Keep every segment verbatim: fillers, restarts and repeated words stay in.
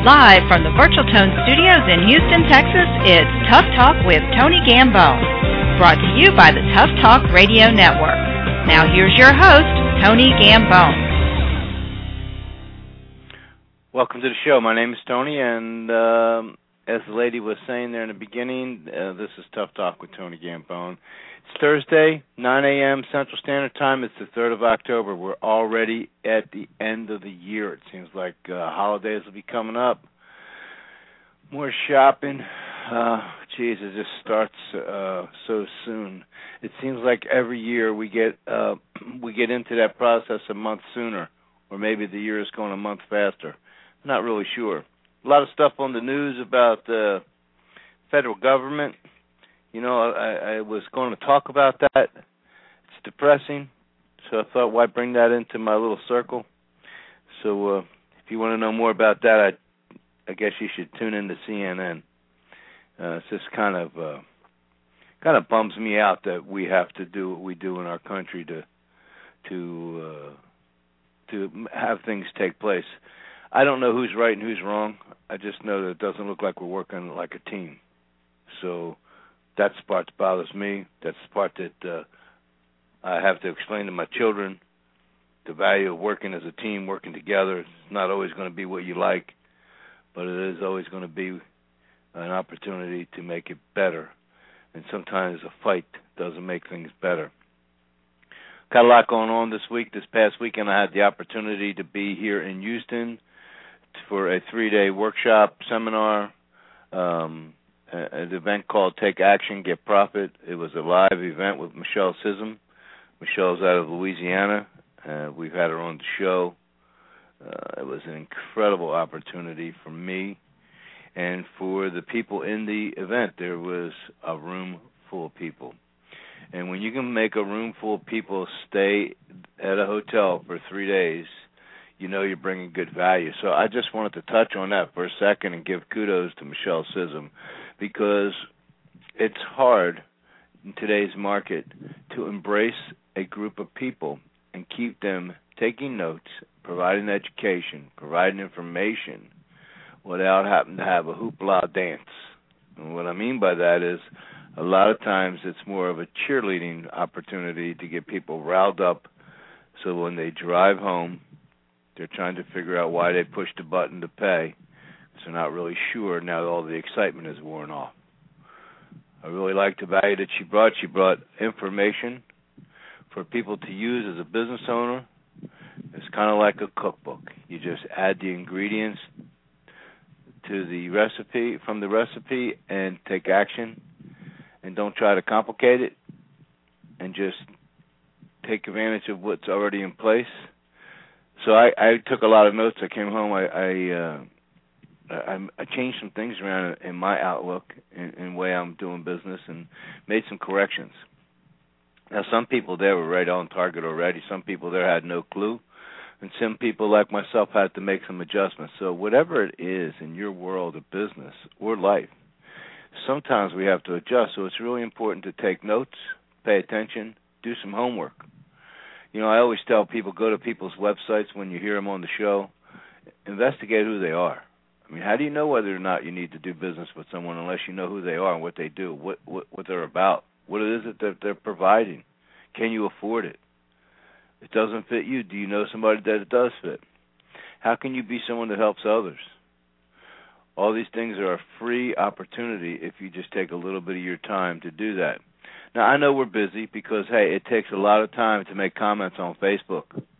Live from the Virtual Tone Studios in Houston, Texas, it's Tough Talk with Tony Gambone, brought to you by the Tough Talk Radio Network. Now here's your host, Tony Gambone. Welcome to the show. My name is Tony, and um, as the lady was saying there in the beginning, uh, this is Tough Talk with Tony Gambone. It's Thursday, nine a.m. Central Standard Time. It's the third of October. We're already at the end of the year. It seems like uh, holidays will be coming up. More shopping. Uh, geez, it just starts uh, so soon. It seems like every year we get uh, we get into that process a month sooner, or maybe the year is going a month faster. Not really sure. A lot of stuff on the news about the federal government. You know, I, I was going to talk about that. It's depressing, so I thought, why bring that into my little circle? So uh, if you want to know more about that, I, I guess you should tune in to C N N. Uh, it's just kind of uh, kind of bums me out that we have to do what we do in our country to to uh, to have things take place. I don't know who's right and who's wrong. I just know that it doesn't look like we're working like a team. So that's the part that bothers me. That's the part that uh, I have to explain to my children. The value of working as a team, working together. It's not always going to be what you like, but it is always going to be an opportunity to make it better. And sometimes a fight doesn't make things better. Got a lot going on this week. This past weekend I had the opportunity to be here in Houston for a three-day workshop seminar, um, an event called Take Action, Get Profit. It was a live event with Michelle Sissom. Michelle's out of Louisiana. Uh, we've had her on the show. Uh, it was an incredible opportunity for me and for the people in the event. There was a room full of people. And when you can make a room full of people stay at a hotel for three days, you know you're bringing good value. So I just wanted to touch on that for a second and give kudos to Michelle Sissom, because it's hard in today's market to embrace a group of people and keep them taking notes, providing education, providing information, without having to have a hoopla dance. And what I mean by that is a lot of times it's more of a cheerleading opportunity to get people riled up, so when they drive home, they're trying to figure out why they pushed the button to pay. So they're not really sure now that all the excitement is worn off. I really liked the value that she brought. She brought information for people to use as a business owner. It's kind of like a cookbook. You just add the ingredients to the recipe, from the recipe, and take action. And don't try to complicate it. And just take advantage of what's already in place. So I, I took a lot of notes. I came home. I I, uh, I, I changed some things around in my outlook and, and way I'm doing business, and made some corrections. Now, some people there were right on target already. Some people there had no clue, and some people like myself had to make some adjustments. So whatever it is in your world of business or life, sometimes we have to adjust. So it's really important to take notes, pay attention, do some homework. You know, I always tell people, go to people's websites when you hear them on the show, investigate who they are. I mean, how do you know whether or not you need to do business with someone unless you know who they are and what they do, what what, what they're about, what it is that they're, they're providing? Can you afford it? If it doesn't fit you, do you know somebody that it does fit? How can you be someone that helps others? All these things are a free opportunity if you just take a little bit of your time to do that. Now, I know we're busy because, hey, it takes a lot of time to make comments on Facebook.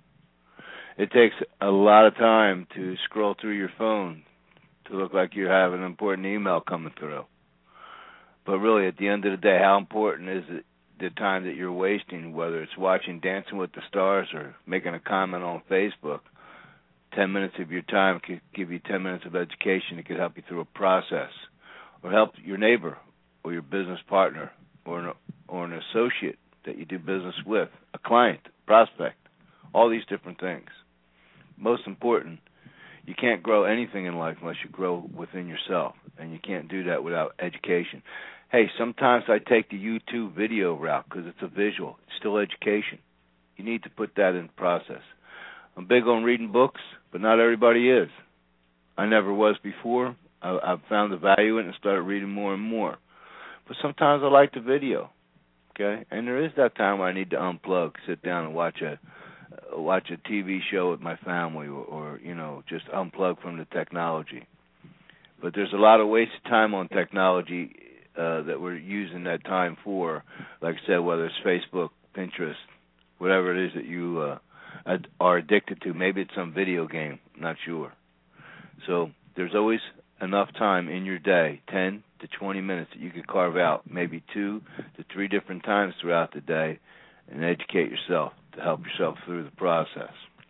It takes a lot of time to scroll through your phone to look like you have an important email coming through. But really, at the end of the day, how important is it the time that you're wasting, whether it's watching Dancing with the Stars or making a comment on Facebook? Ten minutes of your time could give you ten minutes of education. It could help you through a process, or help your neighbor or your business partner or an, or an associate that you do business with, a client, prospect, all these different things. Most important, you can't grow anything in life unless you grow within yourself, and you can't do that without education. Hey, sometimes I take the YouTube video route because it's a visual. It's still education. You need to put that in process. I'm big on reading books, but not everybody is. I never was before. I, I've found the value in it and started reading more and more. But sometimes I like the video, okay? And there is that time where I need to unplug, sit down and watch a uh, watch a T V show with my family, or, or you know, just unplug from the technology. But there's a lot of wasted time on technology uh, that we're using that time for. Like I said, whether it's Facebook, Pinterest, whatever it is that you uh, are addicted to. Maybe it's some video game, I'm not sure. So there's always enough time in your day, ten to twenty minutes, that you could carve out, maybe two to three different times throughout the day, and educate yourself to help yourself through the process.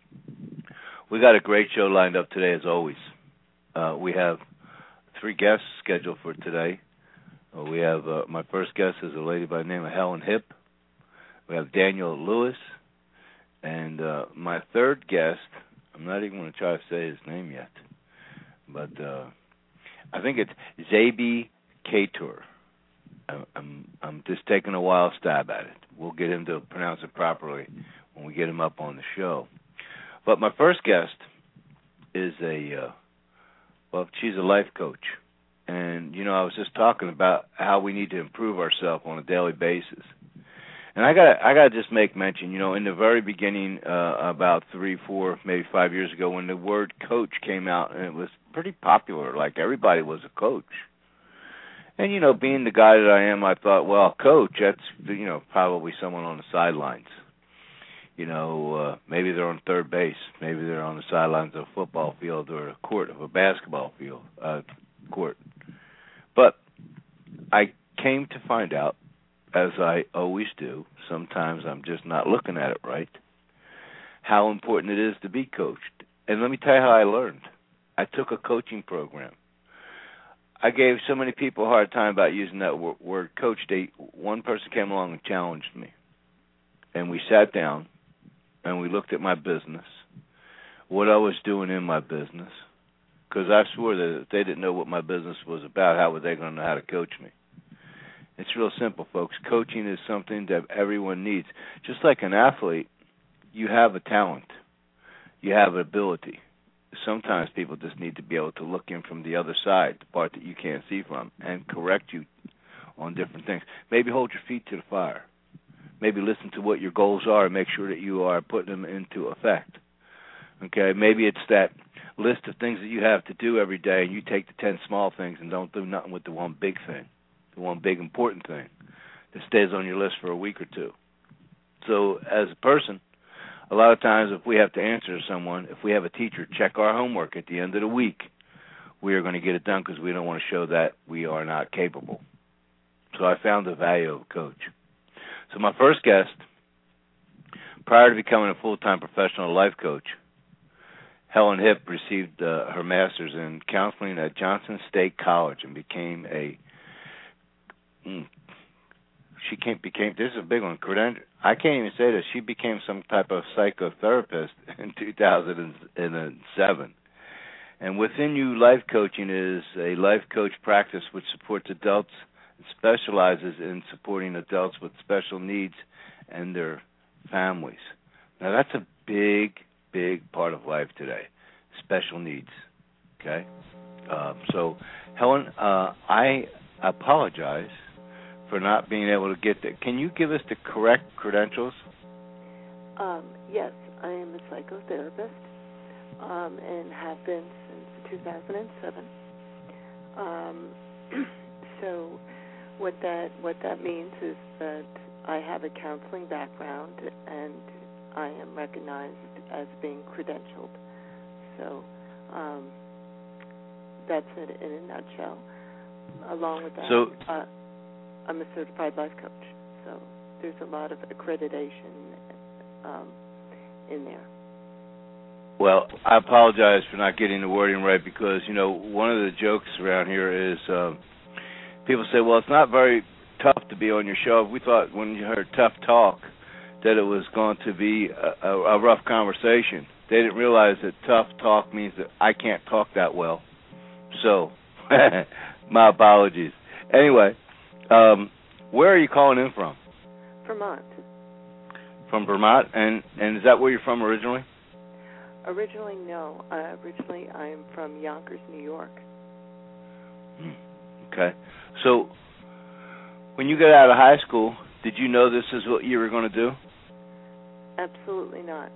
We got a great show lined up today, as always. Uh, we have three guests scheduled for today. Uh, we have uh, my first guest is a lady by the name of Helen Hipp. We have Daniel Lewis, and uh, my third guest, I'm not even going to try to say his name yet, but uh, I think it's Zabi Kator. I'm, I'm just taking a wild stab at it. We'll get him to pronounce it properly when we get him up on the show. But my first guest is a, uh, well, she's a life coach. And, you know, I was just talking about how we need to improve ourselves on a daily basis. And I got I got to just make mention, you know, in the very beginning, uh, about three, four, maybe five years ago, when the word coach came out, and it was pretty popular, like everybody was a coach. And, you know, being the guy that I am, I thought, well, coach, that's, you know, probably someone on the sidelines. You know, uh, maybe they're on third base. Maybe they're on the sidelines of a football field or a court of a basketball field, uh, court. But I came to find out, as I always do, sometimes I'm just not looking at it right, how important it is to be coached. And let me tell you how I learned. I took a coaching program. I gave so many people a hard time about using that word coach. They, one person came along and challenged me. And we sat down, and we looked at my business, what I was doing in my business, because I swore that if they didn't know what my business was about, how were they going to know how to coach me? It's real simple, folks. Coaching is something that everyone needs. Just like an athlete, you have a talent. You have an ability. Sometimes people just need to be able to look in from the other side, the part that you can't see from, and correct you on different things. Maybe hold your feet to the fire. Maybe listen to what your goals are and make sure that you are putting them into effect. Okay, maybe it's that list of things that you have to do every day, and you take the ten small things and don't do nothing with the one big thing, the one big important thing that stays on your list for a week or two. So as a person, a lot of times if we have to answer to someone, if we have a teacher check our homework at the end of the week, we are going to get it done because we don't want to show that we are not capable. So I found the value of a coach. So my first guest, prior to becoming a full-time professional life coach, Helen Hipp received uh, her master's in counseling at Johnson State College and became a, mm, she came, became, this is a big one, credential. I can't even say this, she became some type of psychotherapist in two thousand seven. And within you, life coaching is a life coach practice which supports adults and specializes in supporting adults with special needs and their families. Now, that's a big, big part of life today, special needs, okay? Um, so, Helen, uh, I apologize for not being able to get that. Can you give us the correct credentials? Um, yes, I am a psychotherapist um, and have been since two thousand seven. Um, so what that what that means is that I have a counseling background and I am recognized as being credentialed. So um, that's it in a nutshell. Along with that, so, uh, I'm a certified life coach. So there's a lot of accreditation um, in there. Well, I apologize for not getting the wording right because, you know, one of the jokes around here is uh, people say, well, it's not very tough to be on your show. We thought when you heard tough talk that it was going to be a, a, a rough conversation. They didn't realize that tough talk means that I can't talk that well. So, my apologies. Anyway, um, where are you calling in from? Vermont. From Vermont? And, and is that where you're from originally? originally, no. Uh, originally, I am from Yonkers, New York. Okay. So, when you got out of high school, did you know this is what you were going to do? Absolutely not.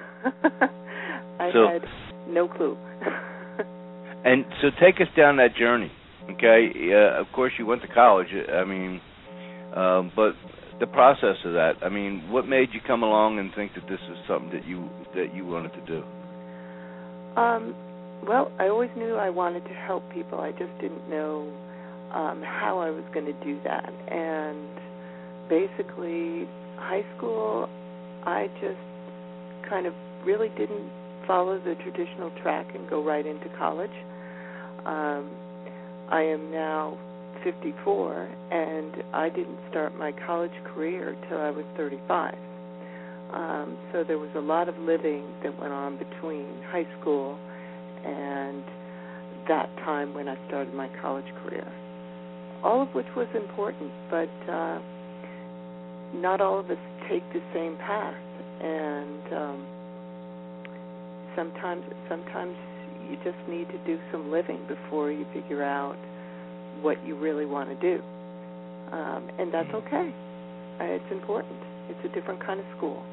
I so, had no clue. And so take us down that journey, okay? Uh, of course, you went to college. I mean, um, but the process of that. I mean, what made you come along and think that this is something that you that you wanted to do? Um, well, I always knew I wanted to help people. I just didn't know um, how I was going to do that. And basically, high school, I just kind of really didn't follow the traditional track and go right into college. Um, I am now fifty-four, and I didn't start my college career till I was thirty-five. Um, so there was a lot of living that went on between high school and that time when I started my college career, all of which was important, but uh, not all of us take the same path, and um, sometimes sometimes you just need to do some living before you figure out what you really want to do. Um, and that's okay. Uh, it's important. It's a different kind of school.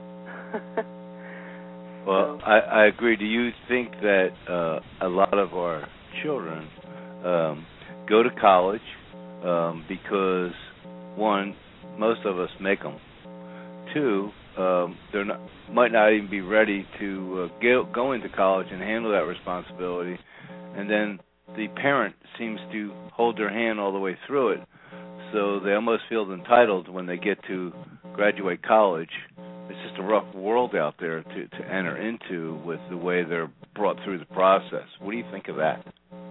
Well, so. I, I agree. Do you think that uh, a lot of our children um, go to college um, because, one, most of us make them, two, Um, they might not even be ready to uh, get, go into college and handle that responsibility, and then the parent seems to hold their hand all the way through it, so they almost feel entitled when they get to graduate college. It's just a rough world out there to, to enter into with the way they're brought through the process. What do you think of that?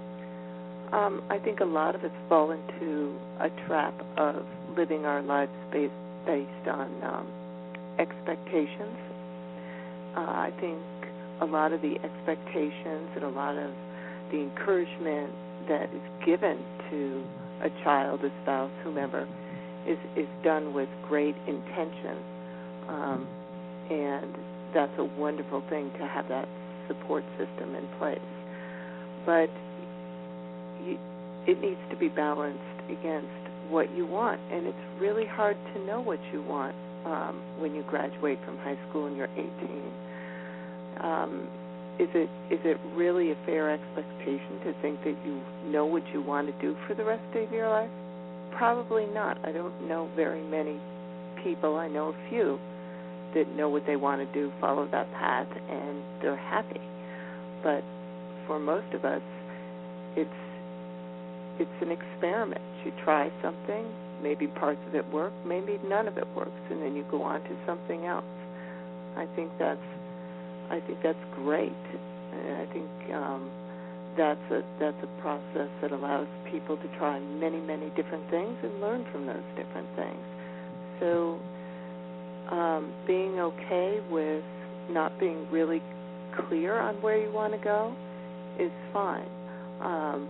Um, I think a lot of us fall into a trap of living our lives based, based on um, expectations. Uh, I think a lot of the expectations and a lot of the encouragement that is given to a child, a spouse, whomever, is, is done with great intention. Um, and that's a wonderful thing to have that support system in place. But you, it needs to be balanced against what you want, and it's really hard to know what you want Um, when you graduate from high school and you're eighteen. Um, is it is it really a fair expectation to think that you know what you want to do for the rest of your life? Probably not. I don't know very many people. I know a few that know what they want to do, follow that path, and they're happy. But for most of us, it's it's an experiment. You try something, maybe parts of it work, maybe none of it works, and then you go on to something else. I think that's I think that's great, and I think um, that's a that's a process that allows people to try many many different things and learn from those different things. So um, being okay with not being really clear on where you want to go is fine, um,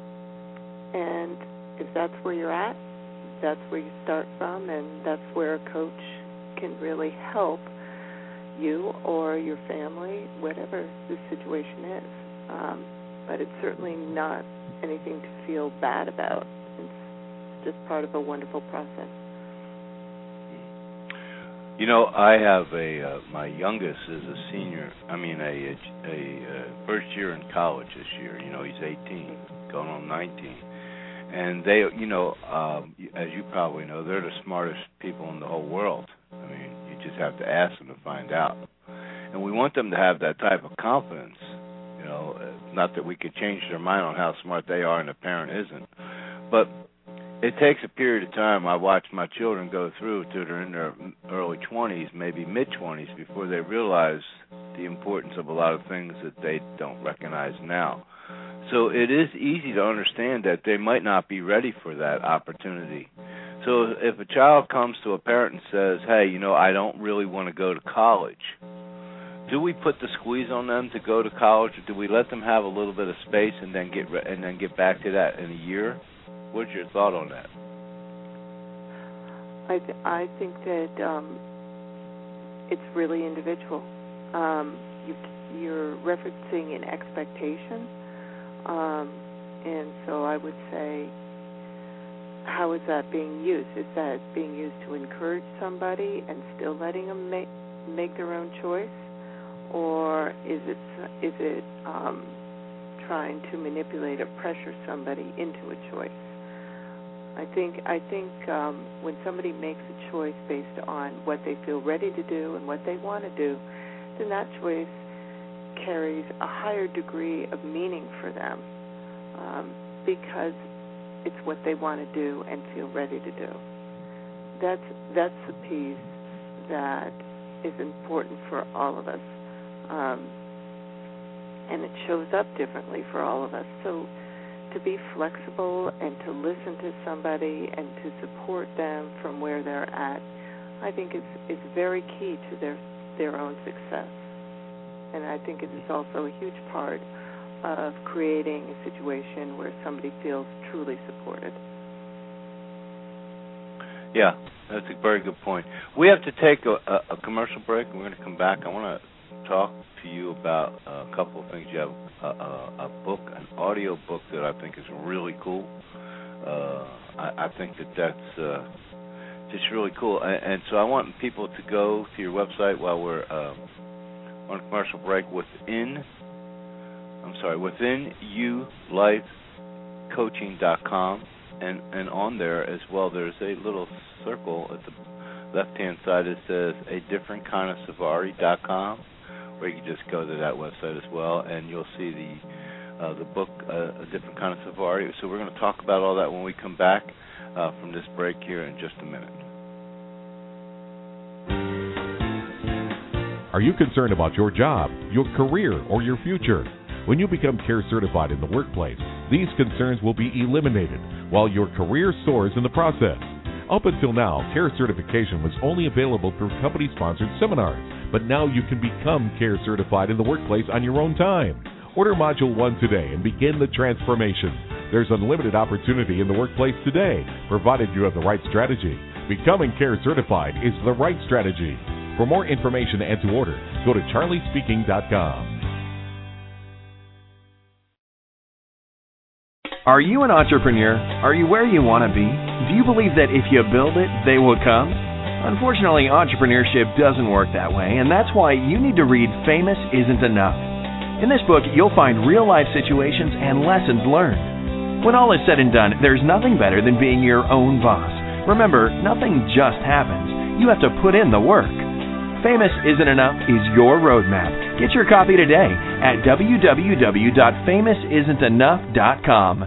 and if that's where you're at, that's where you start from, and that's where a coach can really help you or your family, whatever the situation is. Um, but it's certainly not anything to feel bad about. It's just part of a wonderful process. You know, I have a uh, my youngest is a senior. I mean, a a, a uh, first year in college this year. You know, he's eighteen, going on nineteen. And they, you know, um, as you probably know, they're the smartest people in the whole world. I mean, you just have to ask them to find out. And we want them to have that type of confidence, you know, not that we could change their mind on how smart they are and the parent isn't. But it takes a period of time. I watch my children go through till they're in their early twenties, maybe mid-twenties, before they realize the importance of a lot of things that they don't recognize now. So it is easy to understand that they might not be ready for that opportunity. So if a child comes to a parent and says, hey, you know, I don't really want to go to college, do we put the squeeze on them to go to college, or do we let them have a little bit of space and then get re- and then get back to that in a year? What's your thought on that? I th- I think that um, it's really individual. Um, you you're referencing an expectation, um, and so I would say, how is that being used? Is that being used to encourage somebody and still letting them make make their own choice, or is it is it um, trying to manipulate or pressure somebody into a choice? I think I think um, when somebody makes a choice based on what they feel ready to do and what they want to do, then that choice carries a higher degree of meaning for them um, because it's what they want to do and feel ready to do. That's that's the piece that is important for all of us, um, and it shows up differently for all of us. So to be flexible and to listen to somebody and to support them from where they're at, I think is is very key to their their own success. And I think it is also a huge part of creating a situation where somebody feels truly supported. Yeah, that's a very good point. We have to take a, a, a commercial break, and we're going to come back. I want to talk to you about a couple of things. You have a, a, a book, an audio book that I think is really cool. Uh, I, I think that that's uh, just really cool. And, and so I want people to go to your website while we're uh, on commercial break, within, I'm sorry, within you life coaching dot com. And, and on there as well, there's a little circle at the left-hand side that says a different kind of Savari dot com, where you can just go to that website as well, and you'll see the uh, the book, uh, A Different Kind of Savari. So we're going to talk about all that when we come back uh, from this break here in just a minute. Are you concerned about your job, your career, or your future? When you become CARE certified in the workplace, these concerns will be eliminated while your career soars in the process. Up until now, CARE certification was only available through company-sponsored seminars, but now you can become CARE certified in the workplace on your own time. Order Module one today and begin the transformation. There's unlimited opportunity in the workplace today, provided you have the right strategy. Becoming CARE certified is the right strategy. For more information and to order, go to charlie speaking dot com. Are you an entrepreneur? Are you where you want to be? Do you believe that if you build it, they will come? Unfortunately, entrepreneurship doesn't work that way, and that's why you need to read Famous Isn't Enough. In this book, you'll find real-life situations and lessons learned. When all is said and done, there's nothing better than being your own boss. Remember, nothing just happens. You have to put in the work. Famous Isn't Enough is your roadmap. Get your copy today at w w w dot famous isn't enough dot com.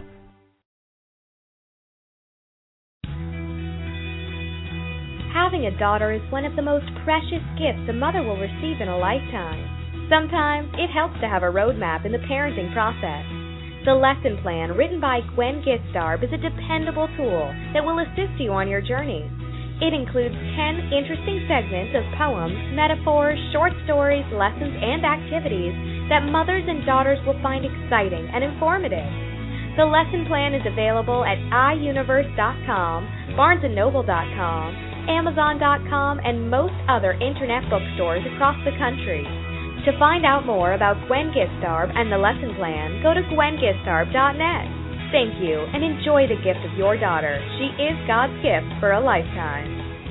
Having a daughter is one of the most precious gifts a mother will receive in a lifetime. Sometimes it helps to have a roadmap in the parenting process. The lesson plan written by Gwen Gistarb is a dependable tool that will assist you on your journey. It includes ten interesting segments of poems, metaphors, short stories, lessons, and activities that mothers and daughters will find exciting and informative. The lesson plan is available at i universe dot com, barnes and noble dot com, amazon dot com, and most other internet bookstores across the country. To find out more about Gwen Gistarb and the lesson plan, go to gwen gistarb dot net. Thank you, and enjoy the gift of your daughter. She is God's gift for a lifetime.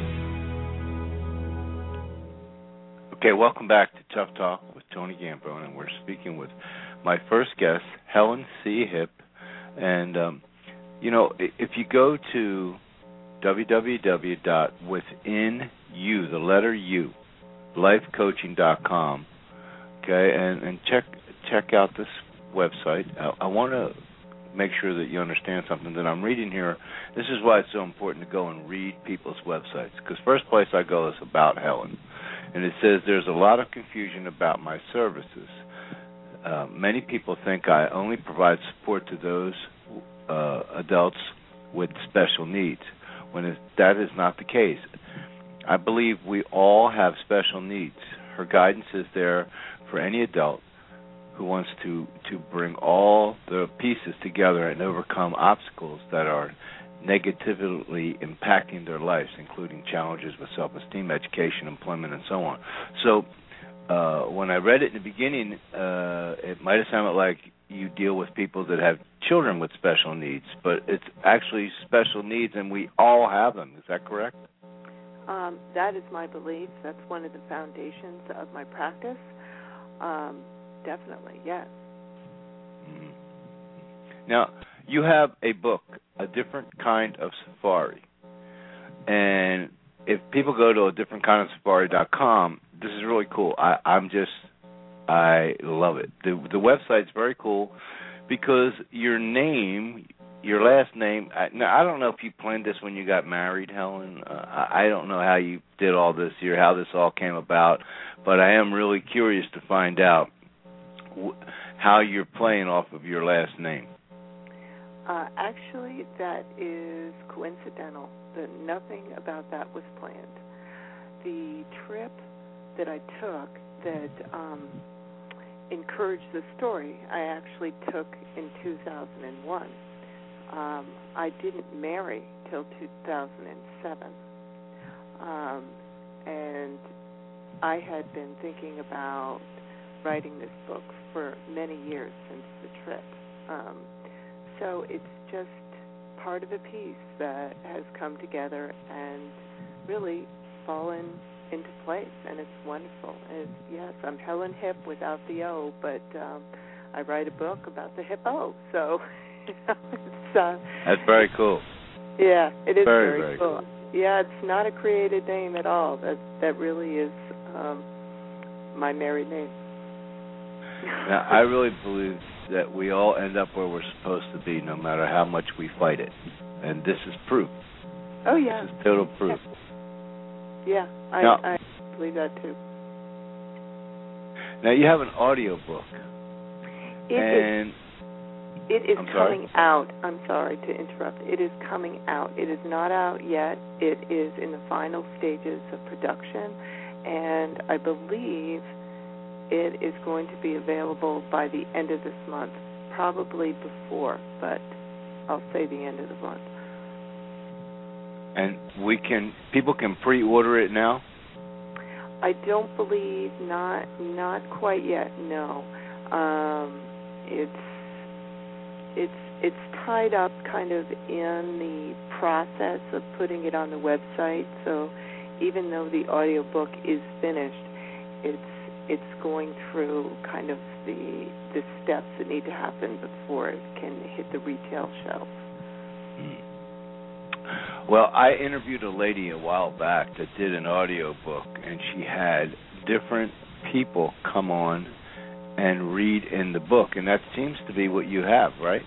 Okay, welcome back to Tough Talk with Tony Gambone, and we're speaking with my first guest, Helen C. Hipp. And, um, you know, if you go to w w w dot within you, the letter U, life coaching dot com, okay, and, and check check out this website. I, I want to make sure that you understand something that I'm reading here. This is why it's so important to go and read people's websites, because first place I go is about Helen. And it says, there's a lot of confusion about my services. Uh, many people think I only provide support to those uh, adults with special needs, when it, that is not the case. I believe we all have special needs. Her guidance is there for any adult who wants to, to bring all the pieces together and overcome obstacles that are negatively impacting their lives, including challenges with self-esteem, education, employment, and so on. So uh, when I read it in the beginning, uh, it might have sounded like you deal with people that have children with special needs, but it's actually special needs, and we all have them. Is that correct? Um, that is my belief. That's one of the foundations of my practice. Um, definitely, yes. Mm. Now, you have a book, A Different Kind of Safari. And if people go to a different kind of safari dot com, this is really cool. I, I'm just, I love it. The, the website's very cool because your name, your last name, I, now I don't know if you planned this when you got married, Helen. Uh, I, I don't know how you did all this here, how this all came about, but I am really curious to find out wh- how you're playing off of your last name. Uh, actually, that is coincidental. The, nothing about that was planned. The trip that I took that um, encouraged the story, I actually took in two thousand one. Um, I didn't marry till two thousand seven. Um, and I had been thinking about writing this book for many years since the trip. Um, so it's just part of a piece that has come together and really fallen into place, and it's wonderful. And yes, I'm Helen Hip without the O, but um, I write a book about the hippo, so you know, it's... Uh, That's very cool. Yeah, it is very, very, very cool. cool. Yeah, it's not a created name at all. That that really is um, my married name. Now, I really believe that we all end up where we're supposed to be, no matter how much we fight it. And this is proof. Oh, yeah. This is total proof. Yeah, I, now, I believe that, too. Now, you have an audio book. It and is, it is I'm coming sorry? out. I'm sorry to interrupt. It is coming out. It is not out yet. It is in the final stages of production, and I believe it is going to be available by the end of this month, probably before, but I'll say the end of the month. And we can, people can pre-order it now? I don't believe, not not quite yet, no. Um, it's it's it's tied up kind of in the process of putting it on the website, so even though the audiobook is finished, it's it's going through kind of the the steps that need to happen before it can hit the retail shelf. Mm. Well, I interviewed a lady a while back that did an audio book, and she had different people come on and read in the book, and that seems to be what you have, right?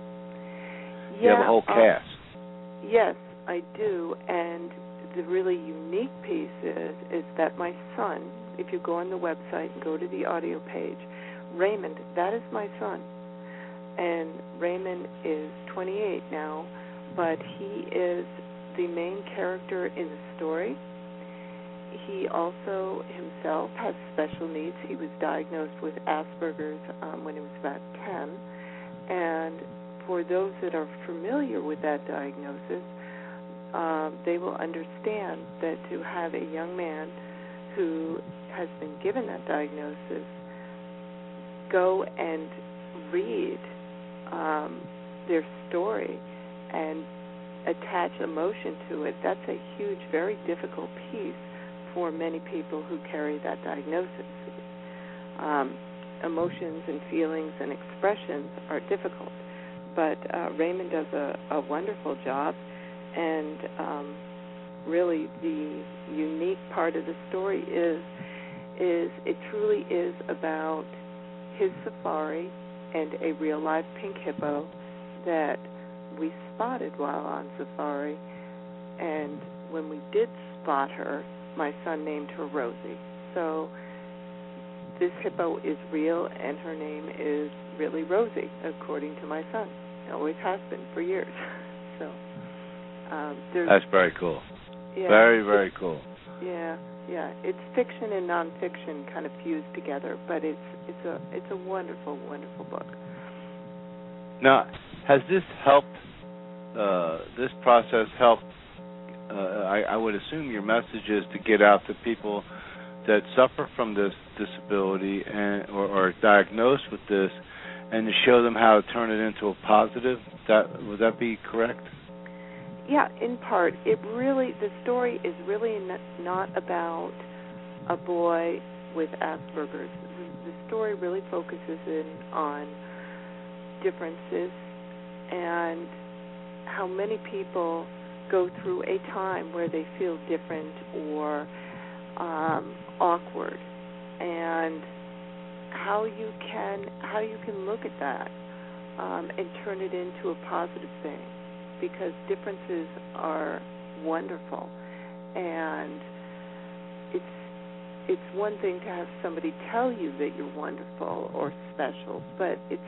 Yeah, you have a whole cast. Uh, yes, I do, and the really unique piece is is that my son, if you go on the website and go to the audio page, Raymond, that is my son. And Raymond is twenty-eight now, but he is the main character in the story. He also himself has special needs. He was diagnosed with Asperger's um, when he was about ten. And for those that are familiar with that diagnosis, um, they will understand that to have a young man who has been given that diagnosis go and read um, their story and attach emotion to it, that's a huge, very difficult piece for many people who carry that diagnosis. Um, emotions and feelings and expressions are difficult, but uh, Raymond does a, a wonderful job, and um, really the unique part of the story is is it truly is about his safari and a real-life pink hippo that we spotted while on safari, and when we did spot her, my son named her Rosie. So this hippo is real, and her name is really Rosie, according to my son. It always has been for years. So um, there's, that's very cool. Yeah, very, very cool. Yeah, yeah. It's fiction and nonfiction kind of fused together, but it's it's a it's a wonderful, wonderful book. Now, has this helped? Uh, this process helped? Uh, I, I would assume your message is to get out to people that suffer from this disability and or are diagnosed with this, and to show them how to turn it into a positive. That would that be correct? Yeah, in part. It really the story is really not about a boy with Asperger's. The story really focuses in on differences and how many people go through a time where they feel different or um, awkward, and how you can how you can look at that um, and turn it into a positive thing, because differences are wonderful, and it's it's one thing to have somebody tell you that you're wonderful or special, but it's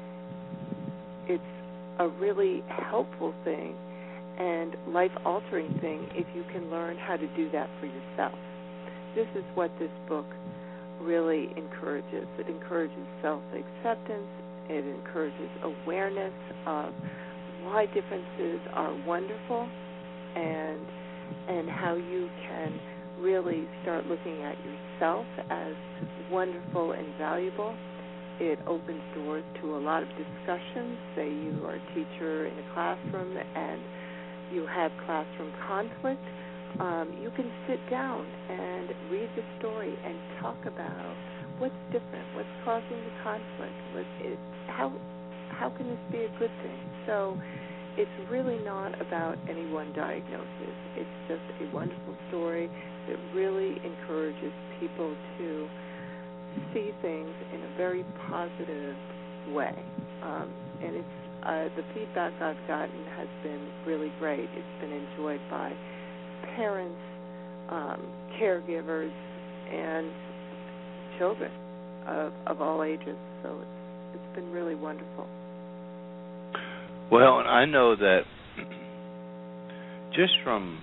it's a really helpful thing and life-altering thing if you can learn how to do that for yourself. This is what this book really encourages. It encourages self-acceptance. It encourages awareness of why differences are wonderful, and and how you can really start looking at yourself as wonderful and valuable. It opens doors to a lot of discussions. Say you are a teacher in a classroom and you have classroom conflict. Um, you can sit down and read the story and talk about what's different, what's causing the conflict, what is, how how can this be a good thing. So it's really not about any one diagnosis. It's just a wonderful story that really encourages people to see things in a very positive way. Um, and it's uh, the feedback I've gotten has been really great. It's been enjoyed by parents, um, caregivers, and children of, of all ages. So it's it's been really wonderful. Well, and I know that just from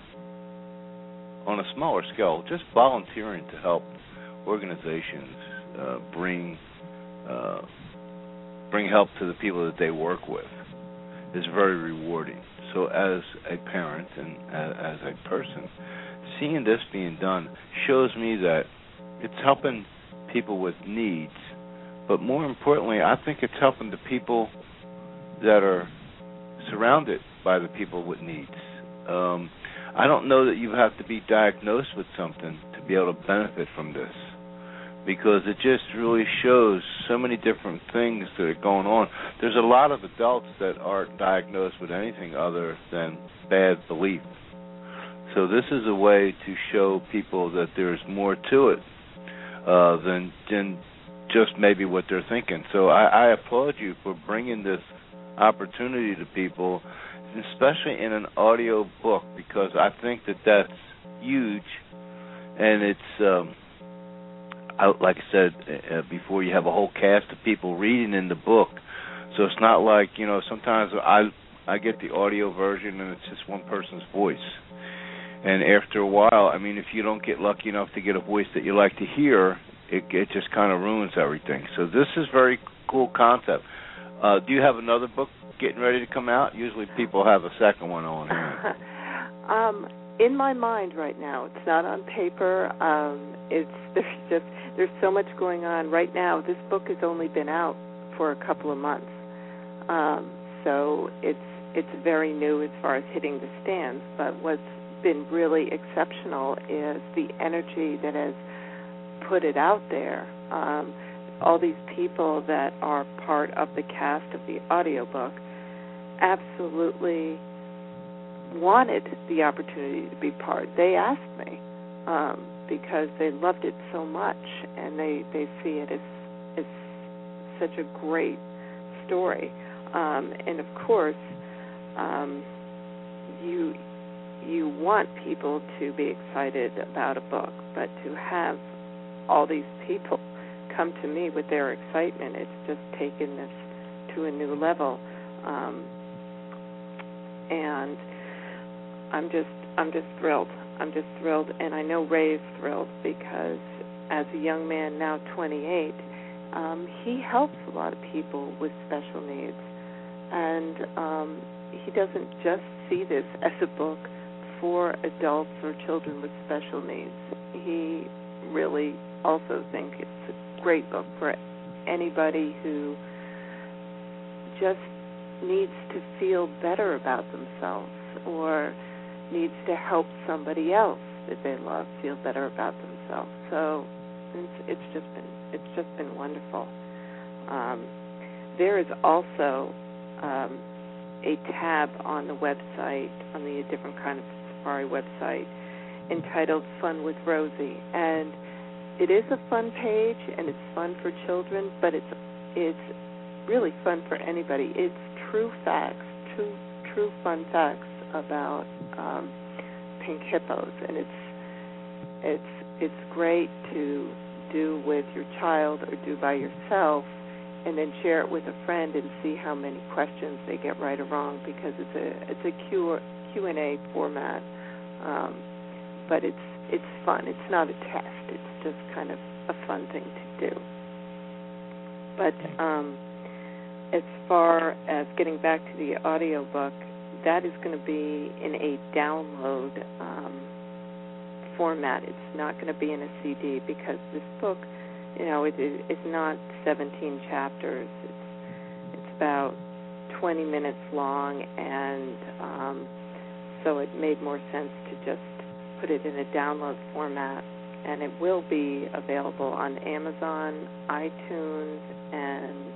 on a smaller scale, just volunteering to help organizations uh, bring uh, bring help to the people that they work with is very rewarding. So as a parent and as a person, seeing this being done shows me that it's helping people with needs, but more importantly, I think it's helping the people that are surrounded by the people with needs. Um, I don't know that you have to be diagnosed with something to be able to benefit from this, because it just really shows so many different things that are going on. There's a lot of adults that aren't diagnosed with anything other than bad belief. So this is a way to show people that there's more to it uh, than, than just maybe what they're thinking. So I, I applaud you for bringing this opportunity to people, especially in an audio book, because I think that that's huge, and it's... Um, like I said uh, before, you have a whole cast of people reading in the book, so it's not like, you know, sometimes I I get the audio version and it's just one person's voice, and after a while, I mean, if you don't get lucky enough to get a voice that you like to hear, it, it just kind of ruins everything. So this is a very cool concept. Uh, do you have another book getting ready to come out? Usually people have a second one on hand. um, in my mind right now, it's not on paper. Um, it's there's just There's so much going on right now. This book has only been out for a couple of months, um, so it's it's very new as far as hitting the stands. But what's been really exceptional is the energy that has put it out there. Um, all these people that are part of the cast of the audiobook absolutely wanted the opportunity to be part. They asked me. Um, because they loved it so much, and they, they see it as, as such a great story. Um, and, of course, um, you you want people to be excited about a book, but to have all these people come to me with their excitement, it's just taken this to a new level. Um, and I'm just I'm just thrilled. I'm just thrilled, and I know Ray's thrilled, because as a young man, now twenty-eight, um, he helps a lot of people with special needs, and um, he doesn't just see this as a book for adults or children with special needs. He really also think it's a great book for anybody who just needs to feel better about themselves or needs to help somebody else that they love feel better about themselves. So it's, it's just been it's just been wonderful. Um, there is also um, a tab on the website, on the different kind of safari website, entitled Fun with Rosie, and it is a fun page and it's fun for children, but it's it's really fun for anybody. It's true facts, true true fun facts about um, pink hippos, and it's it's it's great to do with your child or do by yourself, and then share it with a friend and see how many questions they get right or wrong, because it's a it's a Q Q and A format, um, but it's it's fun. It's not a test. It's just kind of a fun thing to do. But um, as far as getting back to the audiobook, that is going to be in a download um, format. It's not going to be in a C D, because this book, you know, it is not seventeen chapters. It's it's about twenty minutes long, and um, so it made more sense to just put it in a download format. And it will be available on Amazon, iTunes, and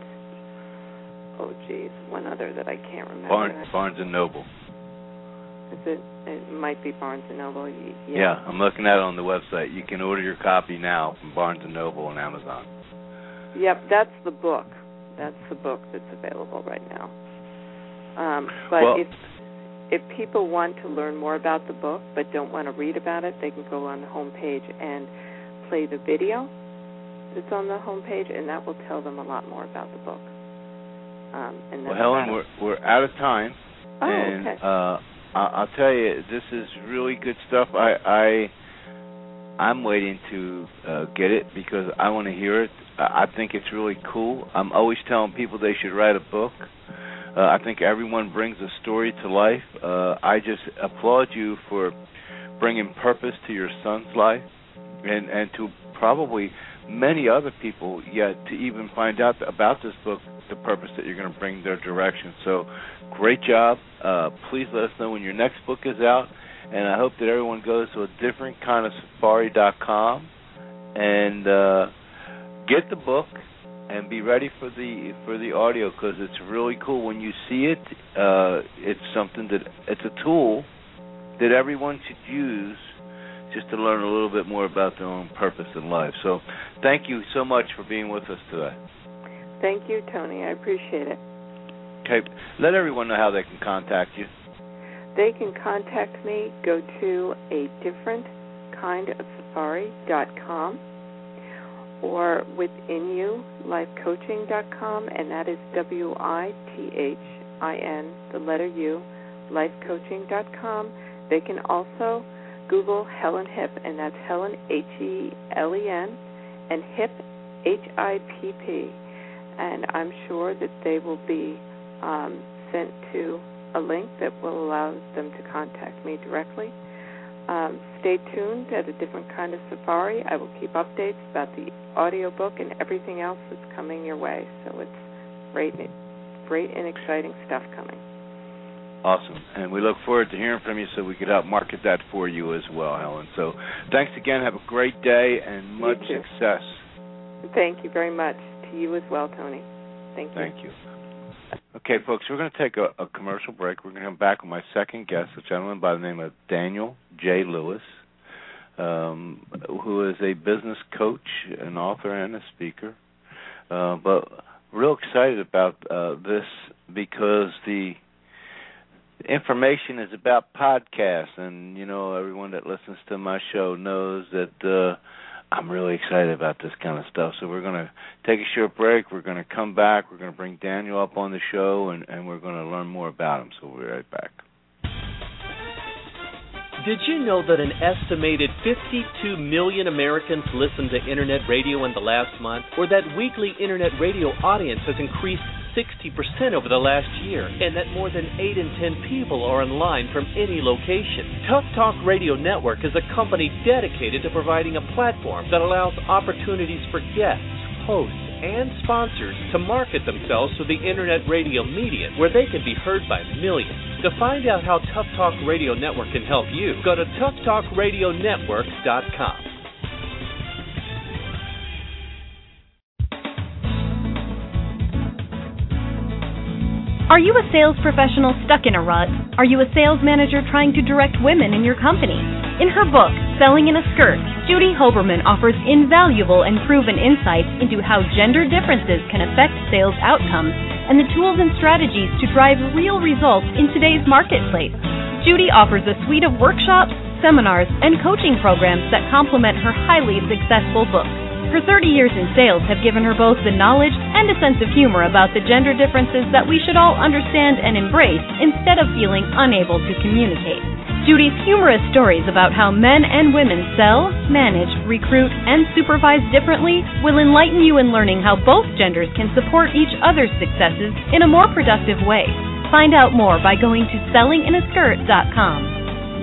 oh geez, one other that I can't remember. Barnes, Barnes and Noble. Is it? It might be Barnes and Noble. Yeah. yeah, I'm looking at it on the website. You can order your copy now from Barnes and Noble and Amazon. Yep, that's the book. That's the book that's available right now. Um, but well, if if people want to learn more about the book but don't want to read about it, they can go on the home page and play the video that's on the home page, and that will tell them a lot more about the book. Um, and well, Helen, we're we're out of time, oh, and okay. uh, I'll tell you, this is really good stuff. I, I I'm waiting to uh, get it because I want to hear it. I think it's really cool. I'm always telling people they should write a book. Uh, I think everyone brings a story to life. Uh, I just applaud you for bringing purpose to your son's life, and and to probably many other people yet to even find out about this book, the purpose that you're going to bring their direction. So great job. Uh, please let us know when your next book is out, and I hope that everyone goes to a different kind of safari dot com and uh, get the book and be ready for the for the audio, because it's really cool. When you see it, uh, it's something that it's a tool that everyone should use just to learn a little bit more about their own purpose in life. So thank you so much for being with us today. Thank you, Tony. I appreciate it. Okay. Let everyone know how they can contact you. They can contact me. Go to a different kind of safari dot com or within you life coaching dot com, and that is W I T H I N, the letter U, life coaching dot com. They can also Google Helen Hipp, and that's Helen, H E L E N, and Hipp, H I P P. And I'm sure that they will be um, sent to a link that will allow them to contact me directly. Um, stay tuned at A Different Kind of Safari. I will keep updates about the audiobook and everything else that's coming your way. So it's great, great and exciting stuff coming. Awesome. And we look forward to hearing from you so we could help market that for you as well, Helen. So thanks again. Have a great day and much success. Thank you very much. To you as well, Tony. Thank you. Thank you. Okay, folks, we're going to take a, a commercial break. We're going to come back with my second guest, a gentleman by the name of Daniel J. Lewis, um, who is a business coach, an author, and a speaker. Uh, but real excited about uh, this because the information is about podcasts, and, you know, everyone that listens to my show knows that uh, I'm really excited about this kind of stuff. So we're going to take a short break. We're going to come back. We're going to bring Daniel up on the show, and, and we're going to learn more about him. So we'll be right back. Did you know that an estimated fifty-two million Americans listened to Internet radio in the last month, or that weekly Internet radio audience has increased sixty percent over the last year, and that more than eight in ten people are online from any location. Tough Talk Radio Network is a company dedicated to providing a platform that allows opportunities for guests, hosts, and sponsors to market themselves through the internet radio medium where they can be heard by millions. To find out how Tough Talk Radio Network can help you, go to tough talk radio network dot com. Are you a sales professional stuck in a rut? Are you a sales manager trying to direct women in your company? In her book, Selling in a Skirt, Judy Hoberman offers invaluable and proven insights into how gender differences can affect sales outcomes and the tools and strategies to drive real results in today's marketplace. Judy offers a suite of workshops, seminars, and coaching programs that complement her highly successful book. Her thirty years in sales have given her both the knowledge and a sense of humor about the gender differences that we should all understand and embrace instead of feeling unable to communicate. Judy's humorous stories about how men and women sell, manage, recruit, and supervise differently will enlighten you in learning how both genders can support each other's successes in a more productive way. Find out more by going to selling in a skirt dot com.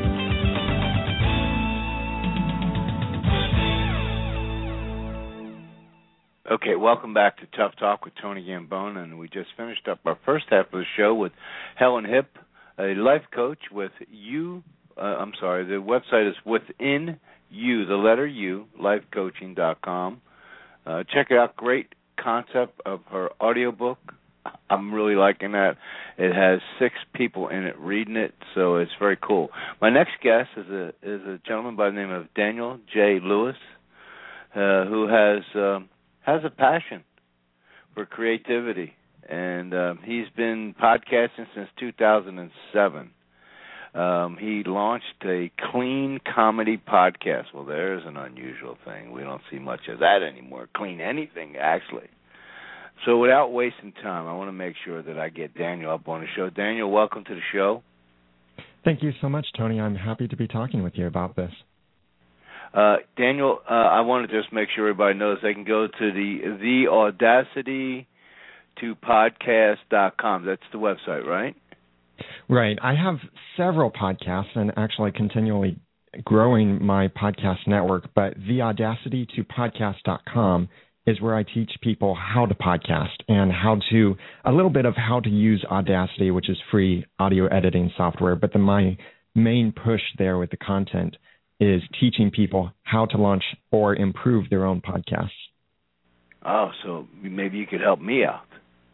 Okay, welcome back to Tough Talk with Tony Gambone, and we just finished up our first half of the show with Helen Hipp, a life coach with you. Uh, I'm sorry, the website is Within You, the letter U, life coaching dot com. Uh, check it out. Great concept of her audiobook. I'm really liking that. It has six people in it reading it, so it's very cool. My next guest is a is a gentleman by the name of Daniel J. Lewis, uh, who has um, has a passion for creativity, and uh, he's been podcasting since two thousand seven. Um, he launched a clean comedy podcast. Well, there's an unusual thing. We don't see much of that anymore. Clean anything, actually. So without wasting time, I want to make sure that I get Daniel up on the show. Daniel, welcome to the show. Thank you so much, Tony. I'm happy to be talking with you about this. Uh, Daniel, uh, I want to just make sure everybody knows they can go to the the audacity to podcast dot com. That's the website, right? Right. I have several podcasts and actually continually growing my podcast network, but the audacity to podcast dot com is where I teach people how to podcast and how to, a little bit of how to use Audacity, which is free audio editing software. But then my main push there with the content is teaching people how to launch or improve their own podcasts. Oh, so maybe you could help me out.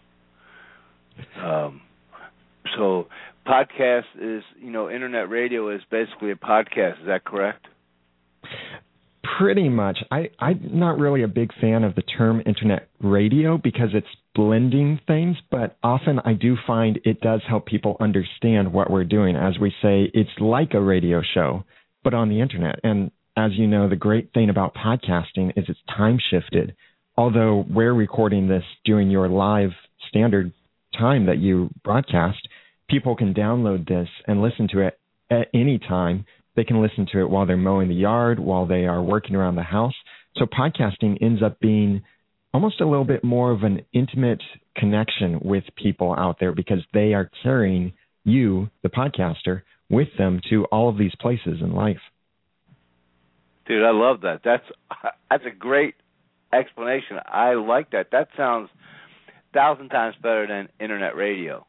Um, so podcast is, you know, internet radio is basically a podcast. Is that correct? Pretty much. I, I'm not really a big fan of the term internet radio because it's blending things, but often I do find it does help people understand what we're doing. As we say, it's like a radio show, but on the internet. And as you know, the great thing about podcasting is it's time shifted. Although we're recording this during your live standard time that you broadcast, people can download this and listen to it at any time. They can listen to it while they're mowing the yard, while they are working around the house. So podcasting ends up being almost a little bit more of an intimate connection with people out there because they are carrying you, the podcaster, with them to all of these places in life. Dude, I love that. That's that's a great explanation. I like that. That sounds a thousand times better than internet radio.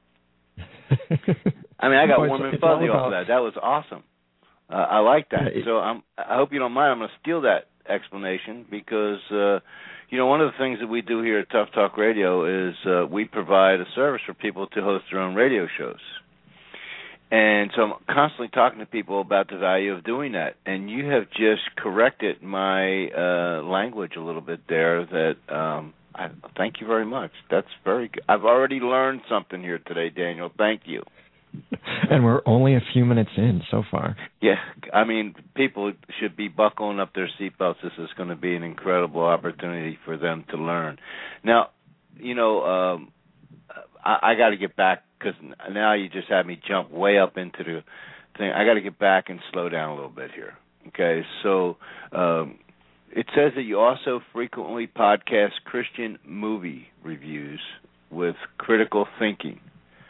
I mean, I got warm and fuzzy off of that. That was awesome. Uh, I like that. So I'm, I hope you don't mind. I'm going to steal that explanation because, uh, you know, one of the things that we do here at Tough Talk Radio is uh, we provide a service for people to host their own radio shows. And so I'm constantly talking to people about the value of doing that. And you have just corrected my uh, language a little bit there that um, I thank you very much. That's very good. I've already learned something here today, Daniel. Thank you. And we're only a few minutes in so far. Yeah, I mean, people should be buckling up their seatbelts. This is going to be an incredible opportunity for them to learn. Now, you know, um, I, I got to get back because now you just had me jump way up into the thing. I got to get back and slow down a little bit here. Okay, so um, it says that you also frequently podcast Christian movie reviews. with critical thinking.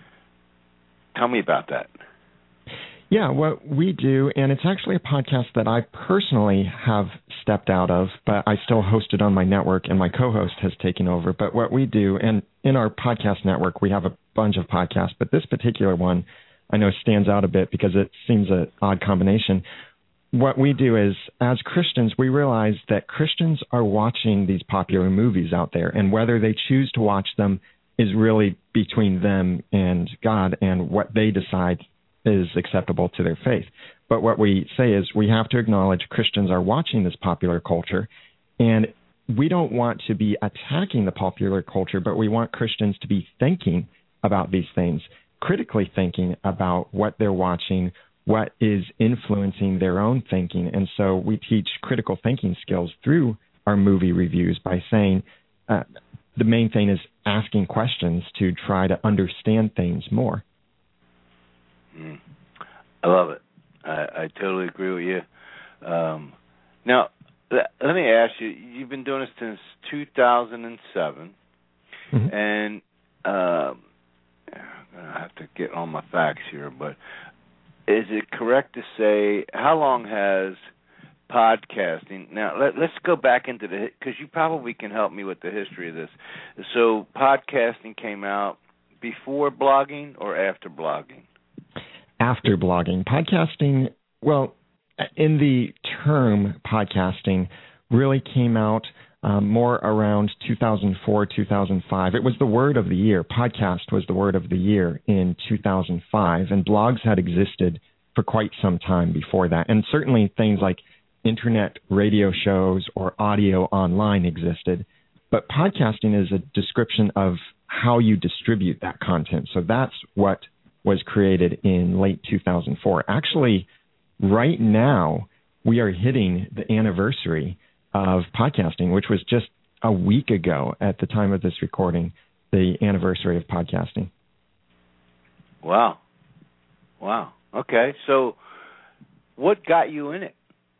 Tell me about that. Yeah, what we do, and it's actually a podcast that I personally have stepped out of, but I still host it on my network, and my co-host has taken over. But what we do, and in our podcast network, we have a bunch of podcasts, but this particular one I know stands out a bit because it seems an odd combination. What we do is, as Christians, we realize that Christians are watching these popular movies out there, and whether they choose to watch them is really between them and God and what they decide is acceptable to their faith. But what we say is we have to acknowledge Christians are watching this popular culture, and we don't want to be attacking the popular culture, but we want Christians to be thinking about these things, critically thinking about what they're watching, what is influencing their own thinking. And so we teach critical thinking skills through our movie reviews by saying uh, the main thing is asking questions to try to understand things more. Mm. I love it. I, I totally agree with you. Um, now, let me ask you, you've been doing this since two thousand seven, mm-hmm. and um, I'm going to have to get on my facts here, but is it correct to say, how long has podcasting, now let, let's go back into the, because you probably can help me with the history of this. So podcasting came out before blogging or after blogging? After blogging. Podcasting, well, in the term podcasting really came out um, more around two thousand four, two thousand five. It was the word of the year. Podcast was the word of the year in two thousand five, and blogs had existed for quite some time before that. And certainly things like internet radio shows or audio online existed. But podcasting is a description of how you distribute that content. So that's what was created in late two thousand four. Actually, right now, we are hitting the anniversary of podcasting, which was just a week ago at the time of this recording, the anniversary of podcasting. Wow. Wow. Okay. So what got you in it?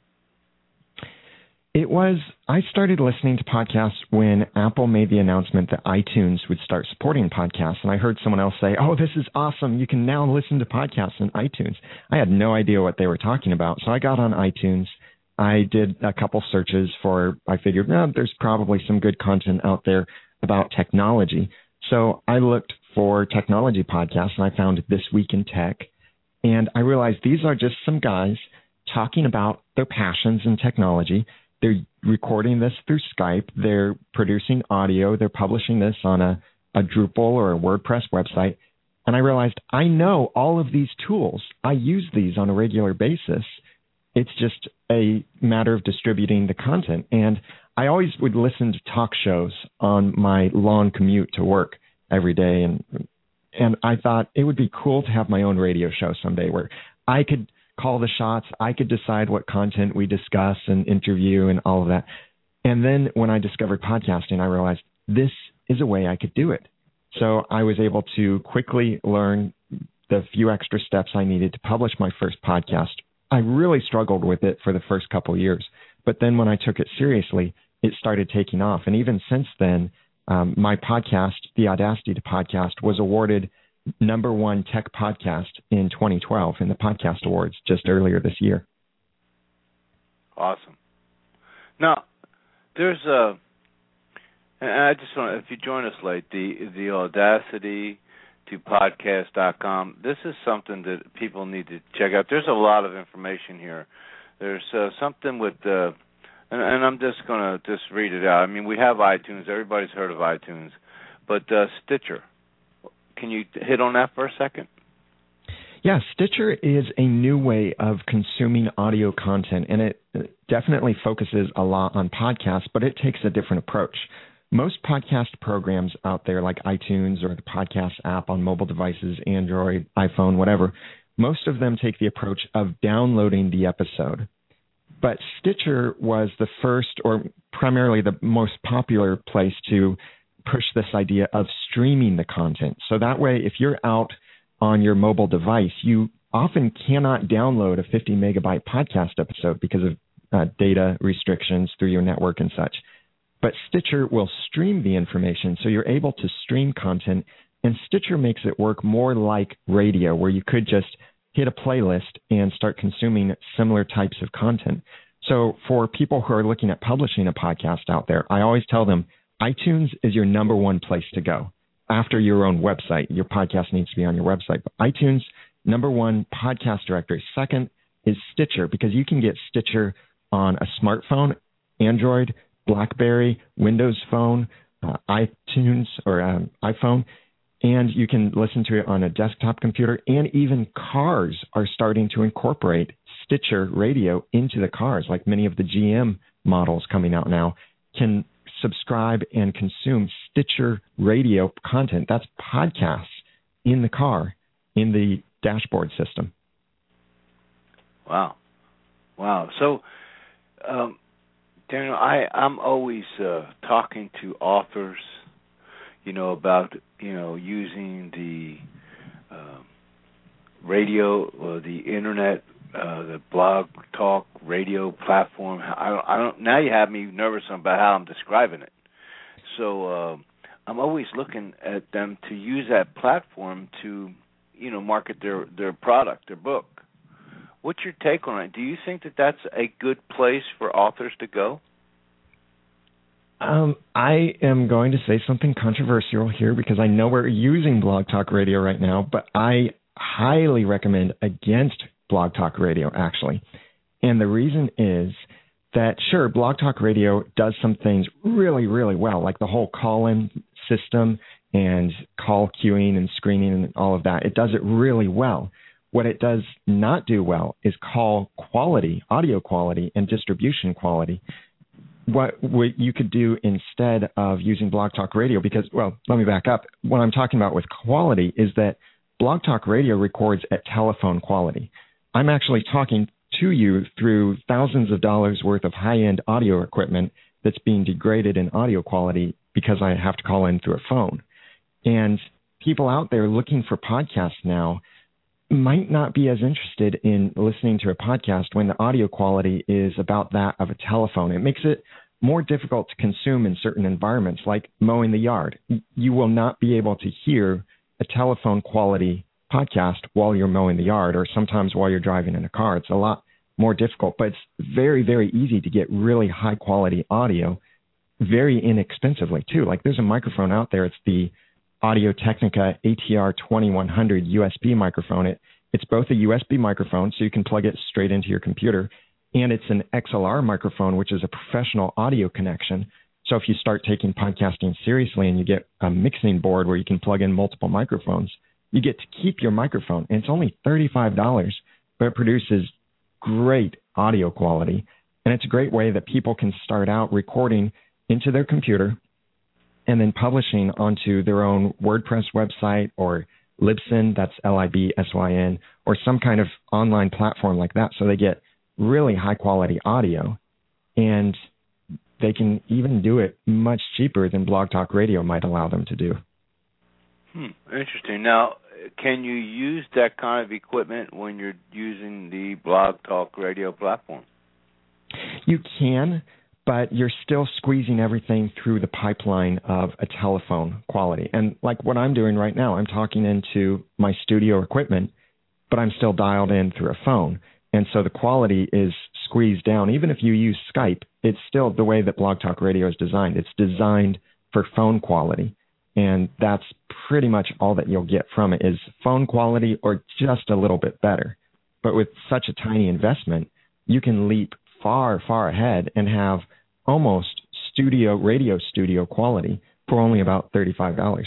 It was, I started listening to podcasts when Apple made the announcement that iTunes would start supporting podcasts. And I heard someone else say, oh, this is awesome. You can now listen to podcasts in iTunes. I had no idea what they were talking about. So I got on iTunes. I did a couple searches for, I figured, no, there's probably some good content out there about technology. So I looked for technology podcasts, and I found This Week in Tech. And I realized these are just some guys talking about their passions in technology. They're recording this through Skype. They're producing audio. They're publishing this on a, a Drupal or a WordPress website. And I realized I know all of these tools. I use these on a regular basis. It's just a matter of distributing the content. And I always would listen to talk shows on my long commute to work every day. And and I thought it would be cool to have my own radio show someday where I could call the shots. I could decide what content we discuss and interview and all of that. And then when I discovered podcasting, I realized this is a way I could do it. So I was able to quickly learn the few extra steps I needed to publish my first podcast. I really struggled with it for the first couple of years. But then when I took it seriously, it started taking off. And even since then, um, my podcast, The Audacity to Podcast, was awarded number one tech podcast in twenty twelve in the Podcast Awards just earlier this year. Awesome. Now, there's a, and I just want, if you join us late, the the Audacity to podcast dot com. This is something that people need to check out. There's a lot of information here. There's uh, something with the, uh, and, and I'm just going to just read it out. I mean, we have iTunes. Everybody's heard of iTunes, but uh, Stitcher. Can you hit on that for a second? Yeah, Stitcher is a new way of consuming audio content, and it definitely focuses a lot on podcasts, but it takes a different approach. Most podcast programs out there, like iTunes or the podcast app on mobile devices, Android, iPhone, whatever, most of them take the approach of downloading the episode. But Stitcher was the first, or primarily the most popular place to push this idea of streaming the content. So that way, if you're out on your mobile device, you often cannot download a fifty megabyte podcast episode because of uh, data restrictions through your network and such. But Stitcher will stream the information, so you're able to stream content, and Stitcher makes it work more like radio, where you could just hit a playlist and start consuming similar types of content. So for people who are looking at publishing a podcast out there, I always tell them iTunes is your number one place to go. After your own website, your podcast needs to be on your website. But iTunes, number one podcast directory. Second is Stitcher, because you can get Stitcher on a smartphone, Android, BlackBerry, Windows Phone, uh, iTunes or um, iPhone, and you can listen to it on a desktop computer, and even cars are starting to incorporate Stitcher radio into the cars, like many of the G M models coming out now can subscribe and consume Stitcher radio content. That's podcasts in the car, in the dashboard system. Wow. Wow. So, um, Daniel, I, I'm always uh, talking to authors, you know, about, you know, using the uh, radio or the internet, uh, the blog talk radio platform. I don't, I don't. Now you have me nervous about how I'm describing it. So uh, I'm always looking at them to use that platform to, you know, market their, their product, their book. What's your take on it? Do you think that that's a good place for authors to go? Um, I am going to say something controversial here because I know we're using Blog Talk Radio right now, but I highly recommend against Blog Talk Radio, actually. And the reason is that, sure, Blog Talk Radio does some things really, really well, like the whole call-in system and call queuing and screening and all of that. It does it really well. What it does not do well is call quality, audio quality, and distribution quality. What, what you could do instead of using Blog Talk Radio, because, well, let me back up. What I'm talking about with quality is that Blog Talk Radio records at telephone quality. I'm actually talking to you through thousands of dollars worth of high-end audio equipment that's being degraded in audio quality because I have to call in through a phone. And people out there looking for podcasts now might not be as interested in listening to a podcast when the audio quality is about that of a telephone. It makes it more difficult to consume in certain environments, like mowing the yard. You will not be able to hear a telephone quality podcast while you're mowing the yard, or sometimes while you're driving in a car. It's a lot more difficult, but it's very, very easy to get really high quality audio very inexpensively too. Like there's a microphone out there. It's the Audio-Technica A T R twenty-one hundred U S B microphone. It, it's both a U S B microphone, so you can plug it straight into your computer, and it's an X L R microphone, which is a professional audio connection. So if you start taking podcasting seriously and you get a mixing board where you can plug in multiple microphones, you get to keep your microphone. And it's only thirty-five dollars, but it produces great audio quality. And it's a great way that people can start out recording into their computer and then publishing onto their own WordPress website or Libsyn, that's L I B S Y N, or some kind of online platform like that. So they get really high-quality audio, and they can even do it much cheaper than Blog Talk Radio might allow them to do. Hmm, interesting. Now, can you use that kind of equipment when you're using the Blog Talk Radio platform? You can, but you're still squeezing everything through the pipeline of a telephone quality. And like what I'm doing right now, I'm talking into my studio equipment, but I'm still dialed in through a phone. And so the quality is squeezed down. Even if you use Skype, it's still the way that Blog Talk Radio is designed. It's designed for phone quality. And that's pretty much all that you'll get from it is phone quality or just a little bit better. But with such a tiny investment, you can leap far, far ahead and have almost studio, radio studio quality for only about thirty-five dollars.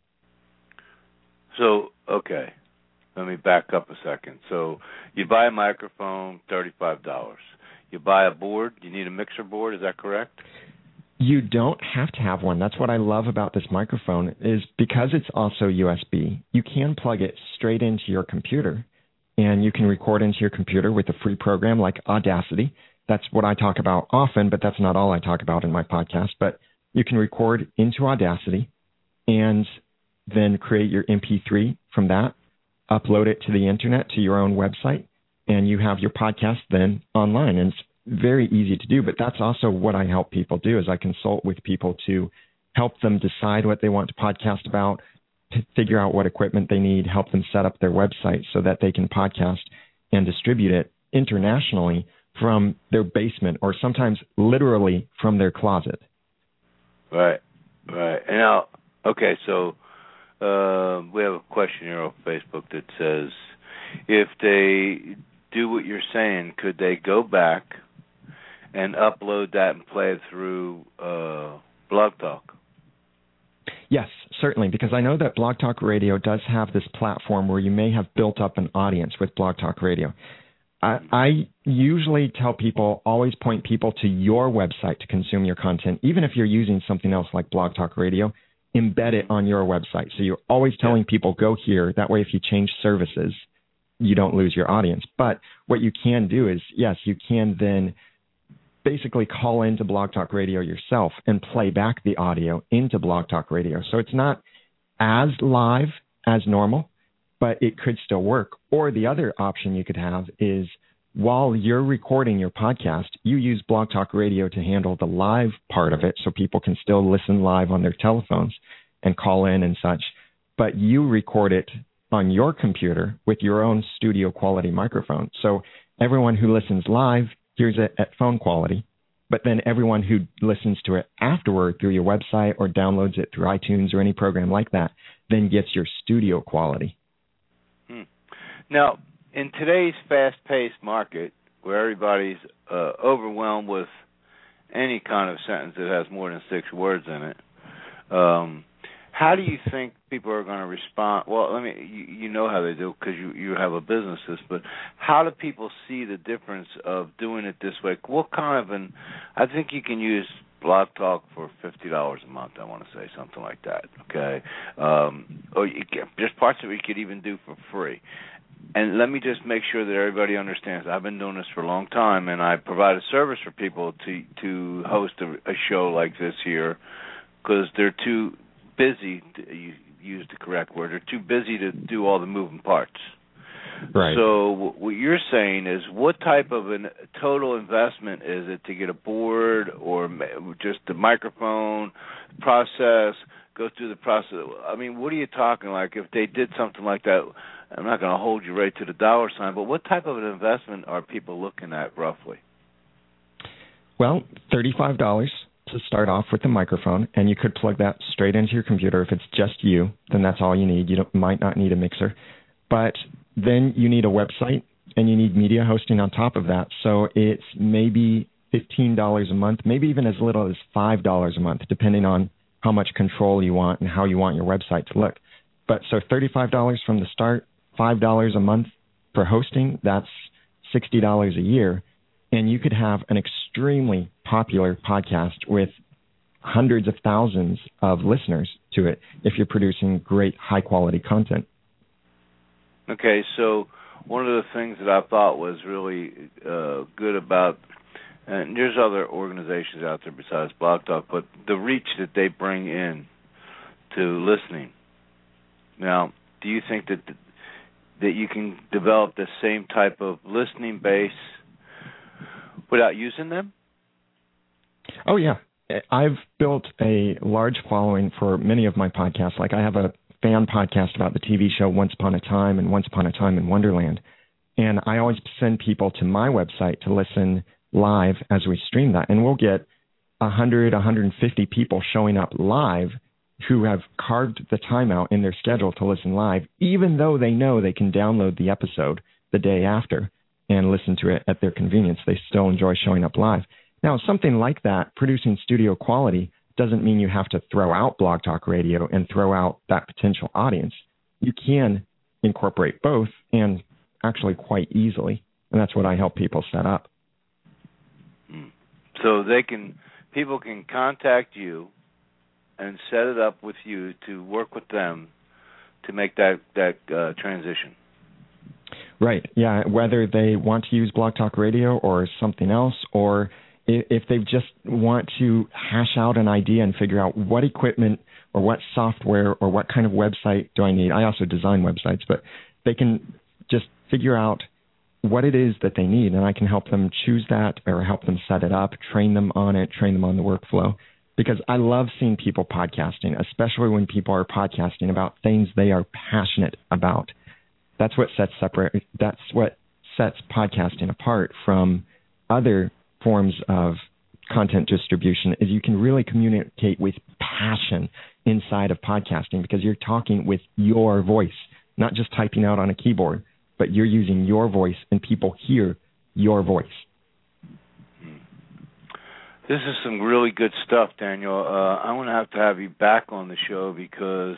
So, okay, let me back up a second. So you buy a microphone, thirty-five dollars. You buy a board, you need a mixer board, is that correct? You don't have to have one. That's what I love about this microphone is because it's also U S B, you can plug it straight into your computer, and you can record into your computer with a free program like Audacity. That's what I talk about often, but that's not all I talk about in my podcast. But you can record into Audacity and then create your M P three from that, upload it to the internet, to your own website, and you have your podcast then online. And it's very easy to do, but that's also what I help people do is I consult with people to help them decide what they want to podcast about, to figure out what equipment they need, help them set up their website so that they can podcast and distribute it internationally from their basement or sometimes literally from their closet. Right, right. And now, okay, so uh, we have a question here on Facebook that says, if they do what you're saying, could they go back and upload that and play it through uh, Blog Talk? Yes, certainly, because I know that Blog Talk Radio does have this platform where you may have built up an audience with Blog Talk Radio. I, I usually tell people, always point people to your website to consume your content. Even if you're using something else like Blog Talk Radio, embed it on your website. So you're always telling people, go here. That way, if you change services, you don't lose your audience. But what you can do is, yes, you can then basically call into Blog Talk Radio yourself and play back the audio into Blog Talk Radio. So it's not as live as normal, but it could still work. Or the other option you could have is while you're recording your podcast, you use Blog Talk Radio to handle the live part of it so people can still listen live on their telephones and call in and such. But you record it on your computer with your own studio quality microphone. So everyone who listens live hears it at phone quality, but then everyone who listens to it afterward through your website or downloads it through iTunes or any program like that then gets your studio quality. Hmm. Now, in today's fast-paced market where everybody's uh, overwhelmed with any kind of sentence that has more than six words in it, um, how do you think people are going to respond? Well, I mean, you, you know how they do because you, you have a business, but how do people see the difference of doing it this way? What kind of an, I think you can use Blog Talk for fifty dollars a month, I want to say, something like that, okay? Um, or you can, there's parts of it you could even do for free. And let me just make sure that everybody understands. I've been doing this for a long time, and I provide a service for people to, to host a, a show like this here because they're too busy, to use the correct word, they're too busy to do all the moving parts. Right. So what you're saying is what type of a total investment is it to get a board or just the microphone process, go through the process? I mean, what are you talking like if they did something like that? I'm not going to hold you right to the dollar sign, but what type of an investment are people looking at roughly? Well, thirty-five dollars to start off with the microphone, and you could plug that straight into your computer. If it's just you, then that's all you need. You don't, might not need a mixer. But then you need a website, and you need media hosting on top of that. So it's maybe fifteen dollars a month, maybe even as little as five dollars a month, depending on how much control you want and how you want your website to look. But so thirty-five dollars from the start, five dollars a month for hosting, that's sixty dollars a year. And you could have an extremely popular podcast with hundreds of thousands of listeners to it if you're producing great, high-quality content. Okay, so one of the things that I thought was really uh, good about, and there's other organizations out there besides Blog Talk, but the reach that they bring in to listening. Now, do you think that that you can develop the same type of listening base without using them? Oh, yeah. I've built a large following for many of my podcasts. Like I have a fan podcast about the T V show Once Upon a Time and Once Upon a Time in Wonderland. And I always send people to my website to listen live as we stream that. And we'll get one hundred, one hundred fifty people showing up live who have carved the time out in their schedule to listen live, even though they know they can download the episode the day after and listen to it at their convenience. They still enjoy showing up live. Now, something like that, producing studio quality, doesn't mean you have to throw out Blog Talk Radio and throw out that potential audience. You can incorporate both and actually quite easily, and that's what I help people set up. So they can, people can contact you and set it up with you to work with them to make that, that uh, transition. Right, yeah, whether they want to use Blog Talk Radio or something else, or if they just want to hash out an idea and figure out what equipment or what software or what kind of website do I need. I also design websites, but they can just figure out what it is that they need, and I can help them choose that or help them set it up, train them on it, train them on the workflow. Because I love seeing people podcasting, especially when people are podcasting about things they are passionate about. That's what sets separate. That's what sets podcasting apart from other forms of content distribution. Is you can really communicate with passion inside of podcasting because you're talking with your voice, not just typing out on a keyboard, but you're using your voice and people hear your voice. This is some really good stuff, Daniel. Uh, I'm going to have to have you back on the show because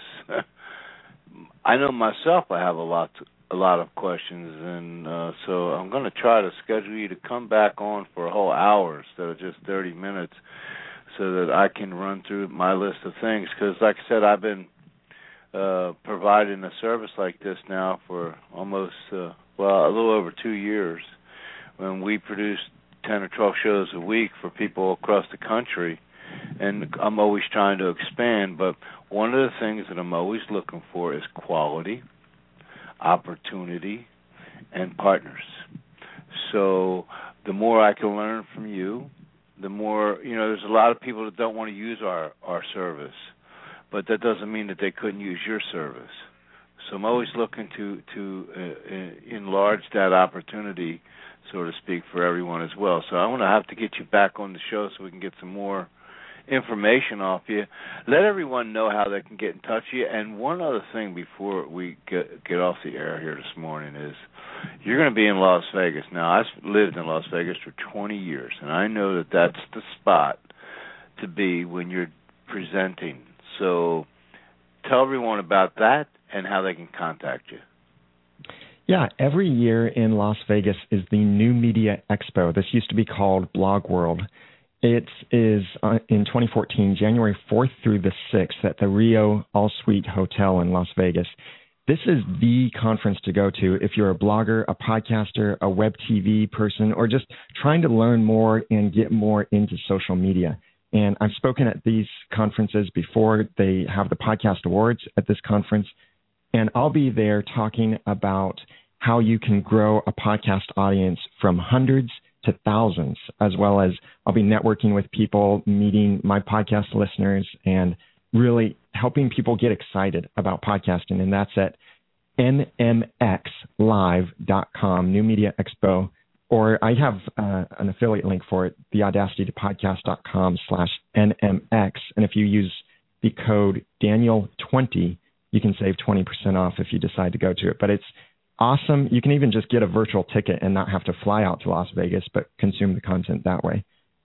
I know myself I have a lot to, a lot of questions, and uh, so I'm going to try to schedule you to come back on for a whole hour instead of just thirty minutes so that I can run through my list of things because, like I said, I've been uh, providing a service like this now for almost, uh, well, a little over two years when we produced ten or twelve shows a week for people across the country, and I'm always trying to expand, but one of the things that I'm always looking for is quality, opportunity, and partners. So the more I can learn from you, the more, you know, there's a lot of people that don't want to use our, our service, but that doesn't mean that they couldn't use your service. So I'm always looking to, to uh, enlarge that opportunity, so to speak, for everyone as well. So I'm going to have to get you back on the show so we can get some more information off you. Let everyone know how they can get in touch with you. And one other thing before we get, get off the air here this morning is you're going to be in Las Vegas. Now, I've lived in Las Vegas for twenty years, and I know that that's the spot to be when you're presenting. So tell everyone about that and how they can contact you. Yeah, every year in Las Vegas is the New Media Expo. This used to be called Blog World. It is uh, in twenty fourteen, January fourth through the sixth at the Rio All Suite Hotel in Las Vegas. This is the conference to go to if you're a blogger, a podcaster, a web T V person, or just trying to learn more and get more into social media. And I've spoken at these conferences before. They have the Podcast Awards at this conference. And I'll be there talking about how you can grow a podcast audience from hundreds to thousands, as well as I'll be networking with people, meeting my podcast listeners, and really helping people get excited about podcasting. And that's at N M X live dot com, New Media Expo. Or I have uh, an affiliate link for it, the audacity to podcast dot com slash N M X. And if you use the code Daniel twenty, you can save twenty percent off if you decide to go to it. But it's awesome. You can even just get a virtual ticket and not have to fly out to Las Vegas, but consume the content that way.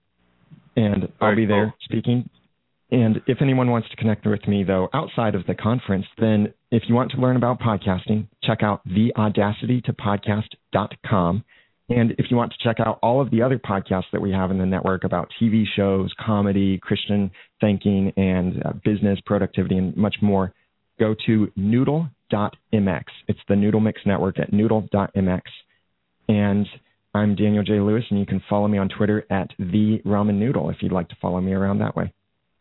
And I'll be there speaking. And if anyone wants to connect with me, though, outside of the conference, then if you want to learn about podcasting, check out the audacity to podcast dot com. And if you want to check out all of the other podcasts that we have in the network about T V shows, comedy, Christian thinking, and uh, business, productivity, and much more, go to noodle dot m x. It's the Noodle Mix Network at noodle dot m x. And I'm Daniel J. Lewis, and you can follow me on Twitter at the Ramen Noodle if you'd like to follow me around that way.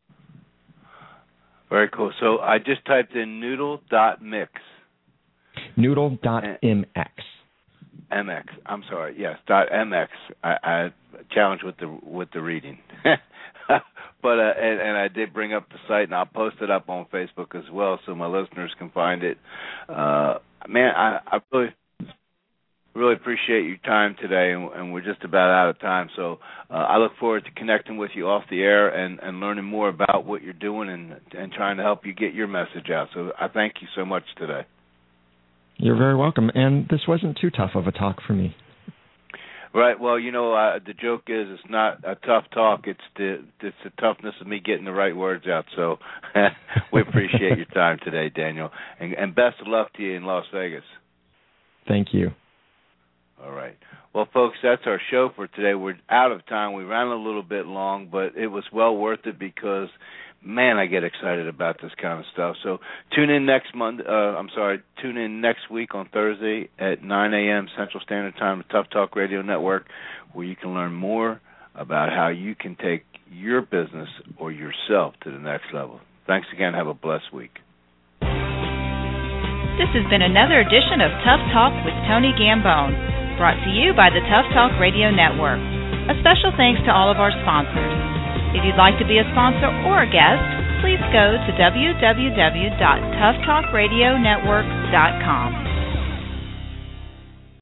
Very cool. So I just typed in noodle dot mix. noodle dot m x. M X. I'm sorry. Yes, dot M X. I, I challenged with the with the reading, but uh, and, and I did bring up the site, and I'll post it up on Facebook as well, so my listeners can find it. Uh, man, I, I really really appreciate your time today, and, and we're just about out of time. So uh, I look forward to connecting with you off the air and, and learning more about what you're doing and and trying to help you get your message out. So I thank you so much today. You're very welcome. And this wasn't too tough of a talk for me. Right. Well, you know, uh, the joke is it's not a tough talk. It's the it's the toughness of me getting the right words out. So we appreciate your time today, Daniel. And, and best of luck to you in Las Vegas. Thank you. All right. Well, folks, that's our show for today. We're out of time. We ran a little bit long, but it was well worth it because, man, I get excited about this kind of stuff. So tune in next Monday. Uh, I'm sorry. Tune in next week on Thursday at nine a.m. Central Standard Time to Tough Talk Radio Network, where you can learn more about how you can take your business or yourself to the next level. Thanks again. Have a blessed week. This has been another edition of Tough Talk with Tony Gambone. brought to you by the Tough Talk Radio Network. A special thanks to all of our sponsors. If you'd like to be a sponsor or a guest, please go to w w w dot tough talk radio network dot com.